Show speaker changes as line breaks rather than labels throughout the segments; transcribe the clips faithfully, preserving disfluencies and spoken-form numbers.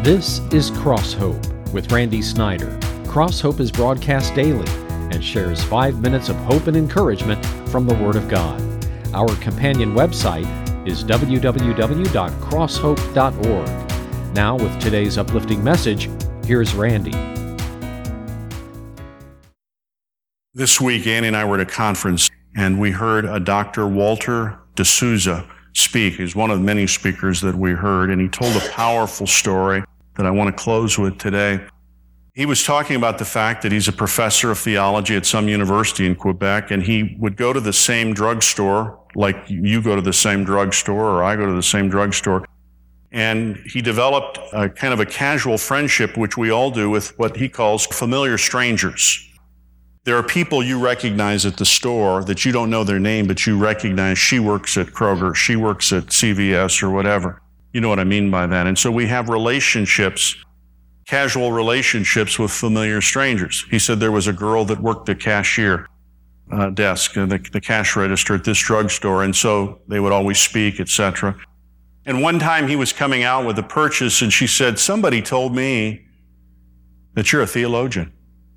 This is Cross Hope with Randy Snyder. Cross Hope is broadcast daily and shares five minutes of hope and encouragement from the Word of God. Our companion website is w w w dot cross hope dot org. Now, with today's uplifting message, here's Randy.
This week, Annie and I were at a conference, and we heard a Doctor Walter D'Souza speak. He's one of many speakers that we heard, and he told a powerful story that I want to close with today. He was talking about the fact that he's a professor of theology at some university in Quebec, and he would go to the same drugstore, like you go to the same drugstore or I go to the same drugstore, and he developed a kind of a casual friendship, which we all do, with what he calls familiar strangers. There are people you recognize at the store that you don't know their name, but you recognize she works at Kroger, she works at C V S or whatever. You know what I mean by that. And so we have relationships, casual relationships with familiar strangers. He said there was a girl that worked the cashier uh, desk, uh, the, the cash register at this drugstore, and so they would always speak, et cetera. And one time he was coming out with a purchase, and she said, "Somebody told me that you're a theologian."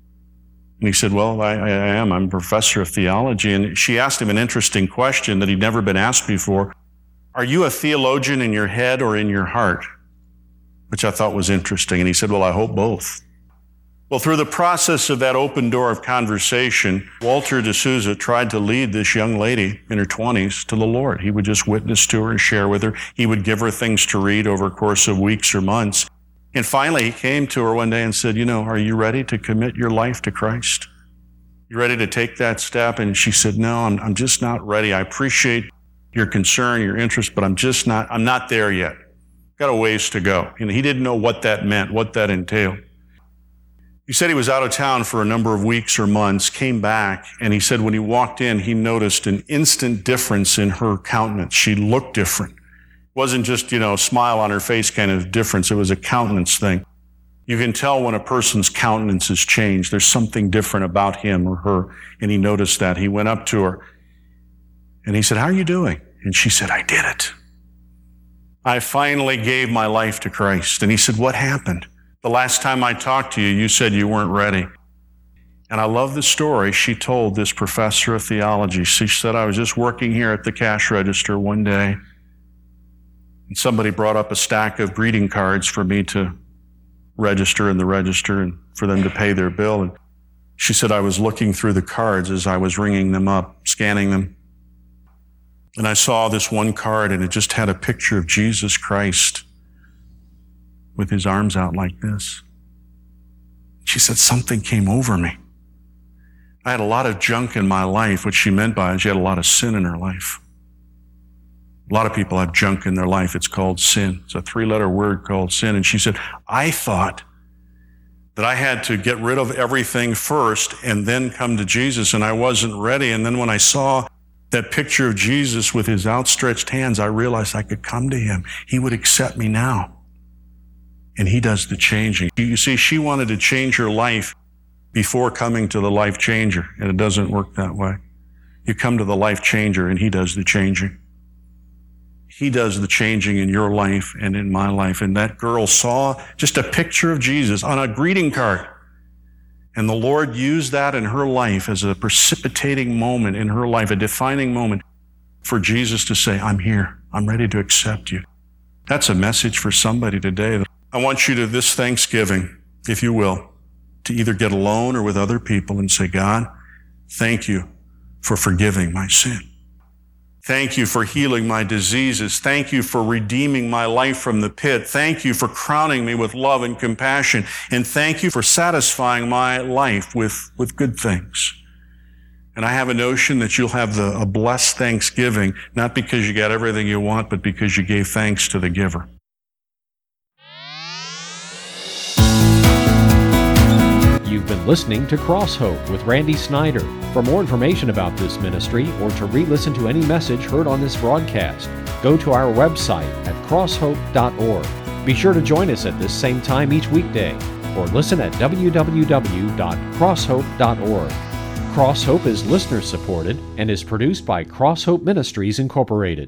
And he said, "Well, I, I am. I'm a professor of theology." And she asked him an interesting question that he'd never been asked before. "Are you a theologian in your head or in your heart?" Which I thought was interesting. And he said, "Well, I hope both." Well, through the process of that open door of conversation, Walter D'Souza tried to lead this young lady in her twenties to the Lord. He would just witness to her and share with her. He would give her things to read over a course of weeks or months. And finally, he came to her one day and said, "You know, are you ready to commit your life to Christ? You ready to take that step?" And she said, "No, I'm, I'm just not ready. I appreciate your concern, your interest, but I'm just not, I'm not there yet. Got a ways to go." And he didn't know what that meant, what that entailed. He said he was out of town for a number of weeks or months, came back, and he said when he walked in, he noticed an instant difference in her countenance. She looked different. It wasn't just, you know, a smile on her face kind of difference. It was a countenance thing. You can tell when a person's countenance has changed. There's something different about him or her, and he noticed that. He went up to her, and he said, "How are you doing?" And she said, "I did it. I finally gave my life to Christ." And he said, "What happened? The last time I talked to you, you said you weren't ready." And I love the story she told this professor of theology. She said, "I was just working here at the cash register one day, and somebody brought up a stack of greeting cards for me to register in the register and for them to pay their bill. And she said, I was looking through the cards as I was ringing them up, scanning them. And I saw this one card, and it just had a picture of Jesus Christ with his arms out like this. She said, something came over me. I had a lot of junk in my life. What she meant by it, she had a lot of sin in her life. A lot of people have junk in their life. It's called sin. It's a three-letter word called sin. And she said, I thought that I had to get rid of everything first and then come to Jesus, and I wasn't ready. And then when I saw that picture of Jesus with his outstretched hands, I realized I could come to him. He would accept me now. And he does the changing. You see, she wanted to change her life before coming to the life changer, and it doesn't work that way. You come to the life changer, and he does the changing. He does the changing in your life and in my life. And that girl saw just a picture of Jesus on a greeting card. And the Lord used that in her life as a precipitating moment in her life, a defining moment for Jesus to say, I'm here. I'm ready to accept you. That's a message for somebody today. I want you to, this Thanksgiving, if you will, to either get alone or with other people and say, God, thank you for forgiving my sin. Thank you for healing my diseases. Thank you for redeeming my life from the pit. Thank you for crowning me with love and compassion. And thank you for satisfying my life with, with good things. And I have a notion that you'll have the, a blessed Thanksgiving, not because you got everything you want, but because you gave thanks to the giver.
You've been listening to Cross Hope with Randy Snyder. For more information about this ministry or to re-listen to any message heard on this broadcast, go to our website at cross hope dot org. Be sure to join us at this same time each weekday or listen at w w w dot cross hope dot org. Cross Hope is listener supported and is produced by Cross Hope Ministries Incorporated.